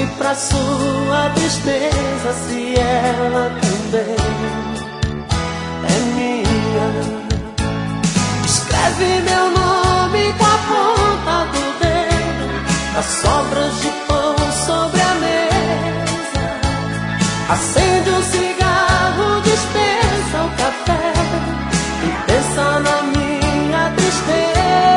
pra sua tristeza, se ela também é minha. Escreve meu nome com a ponta do dedo, as sobras de pão sobre a mesa. Acende um cigarro, dispensa o café e pensa na minha tristeza.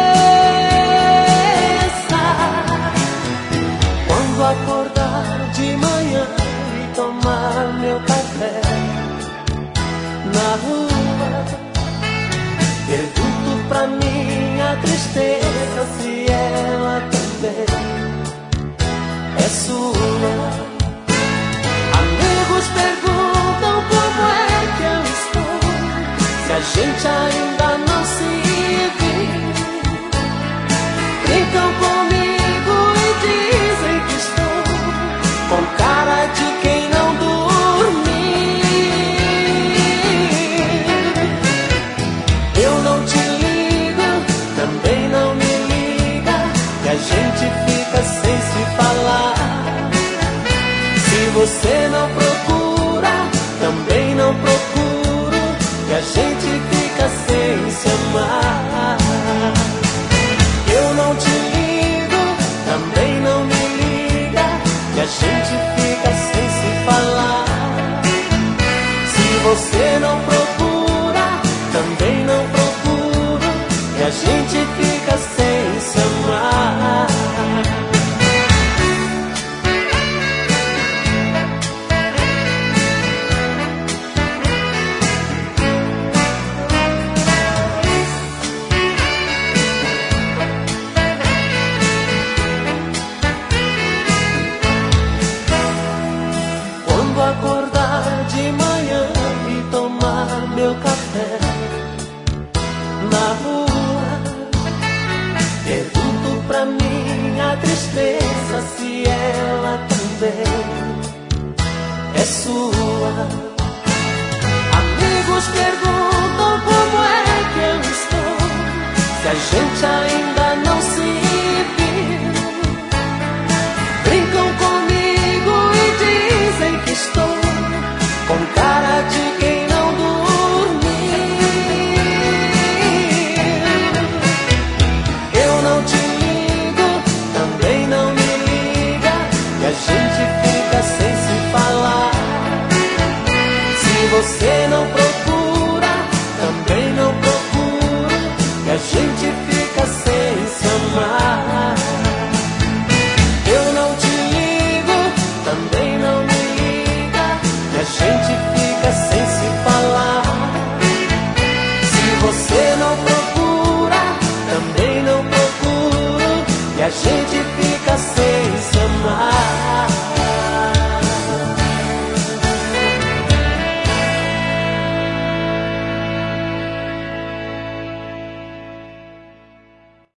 Quando acordar de manhã e tomar meu café na rua, pergunto pra minha tristeza se ela também é sua. Amigos perguntam como é que eu estou, se a gente ainda não se viu. Brincam comigo e dizem que estou com cara de quem não dormiu. Eu não te ligo, também não me liga, que a gente fica sem se falar. Se você não procura, também não procuro, que a gente fica sem se amar. Eu não te ligo, também não me liga, que a gente fica sem se falar. Se você não procura, também não procuro, que a gente fica sem se amar. Quando acordar de manhã e tomar meu café na rua, pergunto pra minha tristeza se ela também é sua. Amigos perguntam como é que eu estou, se a gente ainda não se viu. Brincam comigo e dizem que estou com cara de quem não dormiu. Eu não te ligo, também não me liga, que a gente fica sem se falar. Se você não procura, também não procuro, que a gente fica sem se amar. Eu não te ligo, também não me liga, que a gente fica sem se falar. Se você não procura, também não procuro, que a gente fica